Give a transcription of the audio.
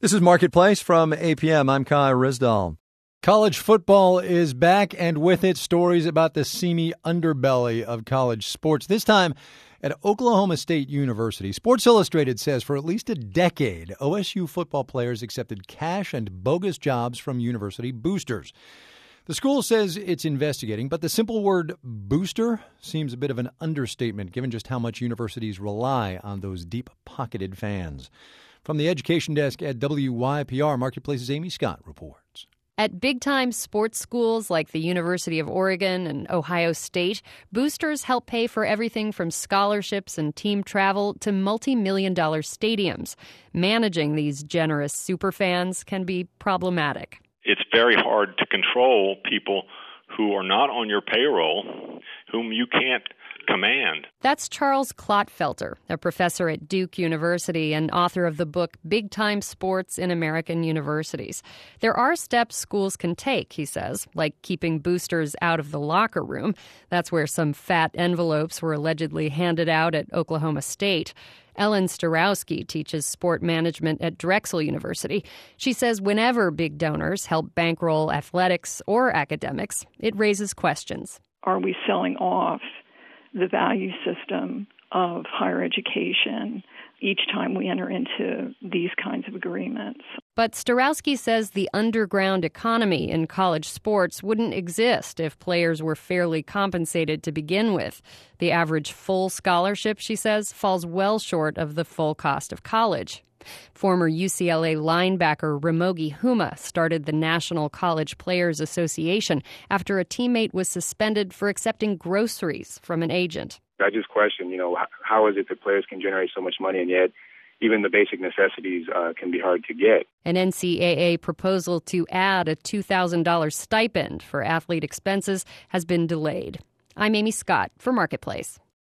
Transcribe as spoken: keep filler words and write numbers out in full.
This is Marketplace from A P M. I'm Kai Rizdal. College football is back, and with it, stories about the seamy underbelly of college sports. This time at Oklahoma State University. Sports Illustrated says for at least a decade, O S U football players accepted cash and bogus jobs from university boosters. The school says it's investigating, but the simple word booster seems a bit of an understatement given just how much universities rely on those deep-pocketed fans. From the education desk at W Y P R, Marketplace's Amy Scott reports. At big-time sports schools like the University of Oregon and Ohio State, boosters help pay for everything from scholarships and team travel to multi-million dollar stadiums. Managing these generous superfans can be problematic. It's very hard to control people who are not on your payroll, whom you can't command. That's Charles Clotfelter, a professor at Duke University and author of the book Big Time Sports in American Universities. There are steps schools can take, he says, like keeping boosters out of the locker room. That's where some fat envelopes were allegedly handed out at Oklahoma State. Ellen Starowski teaches sport management at Drexel University. She says whenever big donors help bankroll athletics or academics, it raises questions. Are we selling off the value system of higher education each time we enter into these kinds of agreements? But Starowski says the underground economy in college sports wouldn't exist if players were fairly compensated to begin with. The average full scholarship, she says, falls well short of the full cost of college. Former U C L A linebacker Ramogi Huma started the National College Players Association after a teammate was suspended for accepting groceries from an agent. I just question, you know, how is it that players can generate so much money and yet even the basic necessities uh, can be hard to get? An N C double A proposal to add a two thousand dollars stipend for athlete expenses has been delayed. I'm Amy Scott for Marketplace.